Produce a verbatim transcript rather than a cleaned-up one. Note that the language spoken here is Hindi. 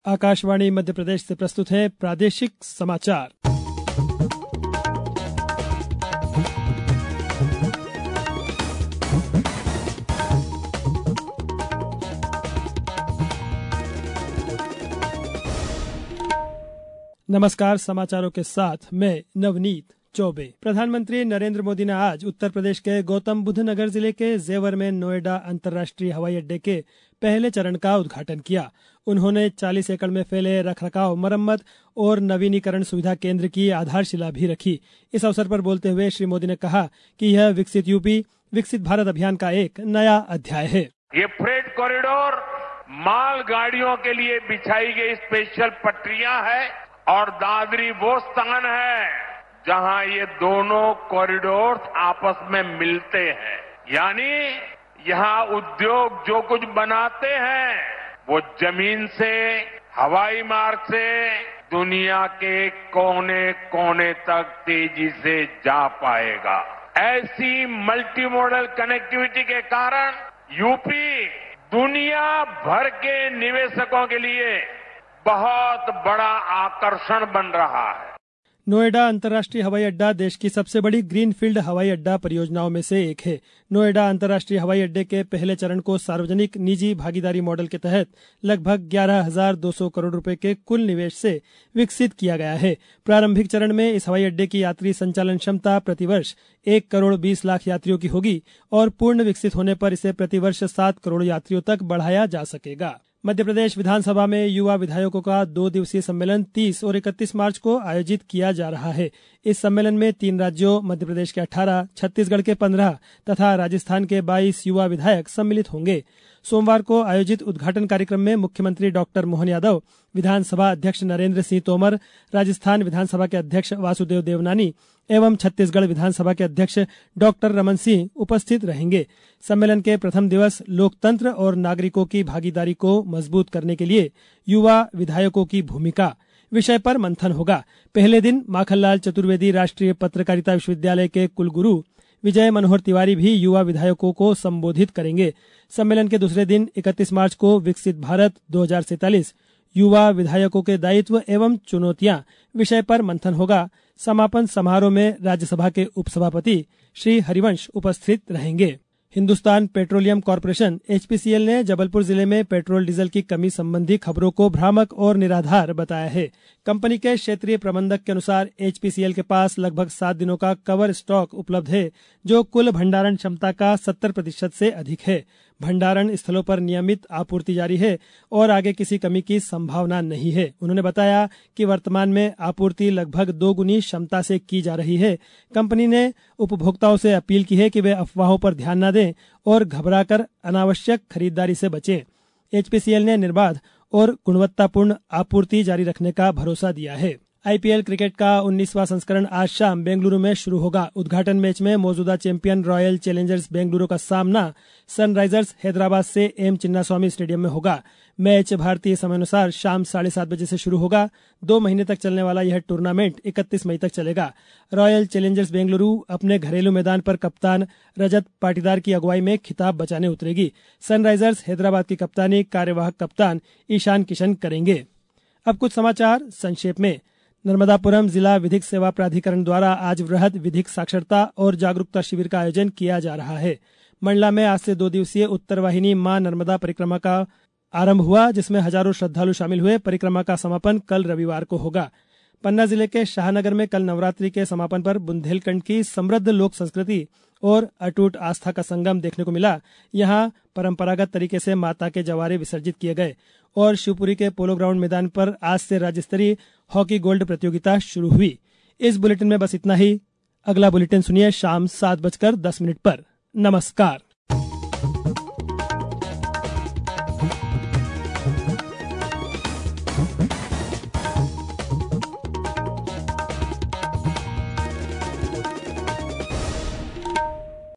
आकाशवाणी मध्य प्रदेश से प्रस्तुत है प्रादेशिक समाचार। नमस्कार, समाचारों के साथ मैं नवनीत चौबे। प्रधानमंत्री नरेंद्र मोदी ने आज उत्तर प्रदेश के गौतम बुद्ध नगर जिले के जेवर में नोएडा अंतर्राष्ट्रीय हवाई अड्डे के पहले चरण का उद्घाटन किया। उन्होंने चालीस एकड़ में फैले रखरखाव, मरम्मत और नवीनीकरण सुविधा केंद्र की आधारशिला भी रखी। इस अवसर पर बोलते हुए श्री मोदी ने कहा कि यह विकसित यूपी विकसित भारत अभियान का एक नया अध्याय है। ये फ्रेट कॉरिडोर माल गाड़ियों के लिए बिछाई गई स्पेशल पटरियां है और दादरी वो स्थान है जहां ये दोनों कॉरिडोर आपस में मिलते हैं। यानी यहां उद्योग जो कुछ बनाते हैं वो जमीन से, हवाई मार्ग से दुनिया के कोने कोने तक तेजी से जा पाएगा। ऐसी मल्टी मॉडल कनेक्टिविटी के कारण यूपी दुनिया भर के निवेशकों के लिए बहुत बड़ा आकर्षण बन रहा है। नोएडा अंतर्राष्ट्रीय हवाई अड्डा देश की सबसे बड़ी ग्रीनफील्ड हवाई अड्डा परियोजनाओं में से एक है। नोएडा अंतर्राष्ट्रीय हवाई अड्डे के पहले चरण को सार्वजनिक निजी भागीदारी मॉडल के तहत लगभग ग्यारह हजार दो सौ करोड़ रुपए के कुल निवेश से विकसित किया गया है। प्रारंभिक चरण में इस हवाई अड्डे की यात्री संचालन क्षमता प्रतिवर्ष एक करोड़ बीस लाख यात्रियों की होगी और पूर्ण विकसित होने पर इसे प्रतिवर्ष सात करोड़ यात्रियों तक बढ़ाया जा सकेगा। मध्य प्रदेश विधानसभा में युवा विधायकों का दो दिवसीय सम्मेलन तीस और इकतीस मार्च को आयोजित किया जा रहा है। इस सम्मेलन में तीन राज्यों मध्य प्रदेश के अठारह, छत्तीसगढ़ के पंद्रह तथा राजस्थान के बाईस युवा विधायक सम्मिलित होंगे। सोमवार को आयोजित उद्घाटन कार्यक्रम में मुख्यमंत्री डॉक्टर मोहन यादव, विधानसभा अध्यक्ष नरेंद्र सिंह तोमर, राजस्थान विधानसभा के अध्यक्ष वासुदेव देवनानी एवं छत्तीसगढ़ विधानसभा के अध्यक्ष डॉक्टर रमन सिंह उपस्थित रहेंगे। सम्मेलन के प्रथम दिवस लोकतंत्र और नागरिकों की भागीदारी को मजबूत करने के लिए युवा विधायकों की भूमिका विषय पर मंथन होगा। पहले दिन माखनलाल चतुर्वेदी राष्ट्रीय पत्रकारिता विश्वविद्यालय के कुलगुरु विजय मनोहर तिवारी भी युवा विधायकों को संबोधित करेंगे। सम्मेलन के दूसरे दिन इकतीस मार्च को विकसित भारत दो हजार सैंतालीस युवा विधायकों के दायित्व एवं चुनौतियां विषय पर मंथन होगा। समापन समारोह में राज्यसभा के उपसभापति श्री हरिवंश उपस्थित रहेंगे। Hindustan Petroleum Corporation H P C L ने जबलपुर जिले में पेट्रोल डीजल की कमी संबंधी खबरों को भ्रामक और निराधार बताया है। कंपनी के क्षेत्रीय प्रबंधक के अनुसार एच पी सी एल के पास लगभग सात दिनों का कवर स्टॉक उपलब्ध है, जो कुल भंडारण क्षमता का सत्तर प्रतिशत से अधिक है। भंडारण स्थलों पर नियमित आपूर्ति जारी है और आगे किसी कमी की संभावना नहीं है। उन्होंने बताया कि वर्तमान में आपूर्ति लगभग दो गुनी क्षमता से की जा रही है। कंपनी ने उपभोक्ताओं से अपील की है कि वे अफवाहों पर ध्यान न दें और घबराकर अनावश्यक खरीदारी से बचें। एच पी सी एल ने निर्बाध और गुणवत्तापूर्ण आपूर्ति जारी रखने का भरोसा दिया है। आई पी एल क्रिकेट का उन्नीसवां संस्करण आज शाम बेंगलुरु में शुरू होगा। उद्घाटन मैच में मौजूदा चैंपियन रॉयल चैलेंजर्स बेंगलुरु का सामना सनराइजर्स हैदराबाद से एम चिन्नास्वामी स्टेडियम में होगा। मैच भारतीय समयानुसार शाम साढ़े सात बजे से शुरू होगा। दो महीने तक चलने वाला यह टूर्नामेंट इकतीस मई तक चलेगा। रॉयल चैलेंजर्स बेंगलुरु अपने घरेलू मैदान पर कप्तान रजत पाटीदार की अगुवाई में खिताब बचाने उतरेगी। सनराइजर्स हैदराबाद की कप्तानी कार्यवाहक कप्तान ईशान किशन करेंगे। अब कुछ समाचार संक्षेप में। नर्मदापुरम जिला विधिक सेवा प्राधिकरण द्वारा आज वृहद विधिक साक्षरता और जागरूकता शिविर का आयोजन किया जा रहा है। मंडला में आज से दो दिवसीय उत्तरवाहिनी मां नर्मदा परिक्रमा का आरंभ हुआ, जिसमें हजारों श्रद्धालु शामिल हुए। परिक्रमा का समापन कल रविवार को होगा। पन्ना जिले के शाहनगर में कल नवरात्रि के समापन पर बुंदेलखंड की समृद्ध लोक संस्कृति और अटूट आस्था का संगम देखने को मिला। यहां परंपरागत तरीके से माता के जवारे विसर्जित किए गए और शिवपुरी के पोलो ग्राउंड मैदान पर आज से राज्य स्तरीय हॉकी गोल्ड प्रतियोगिता शुरू हुई। इस बुलेटिन में बस इतना ही। अगला बुलेटिन सुनिए शाम सात बजकर दस मिनट पर। नमस्कार।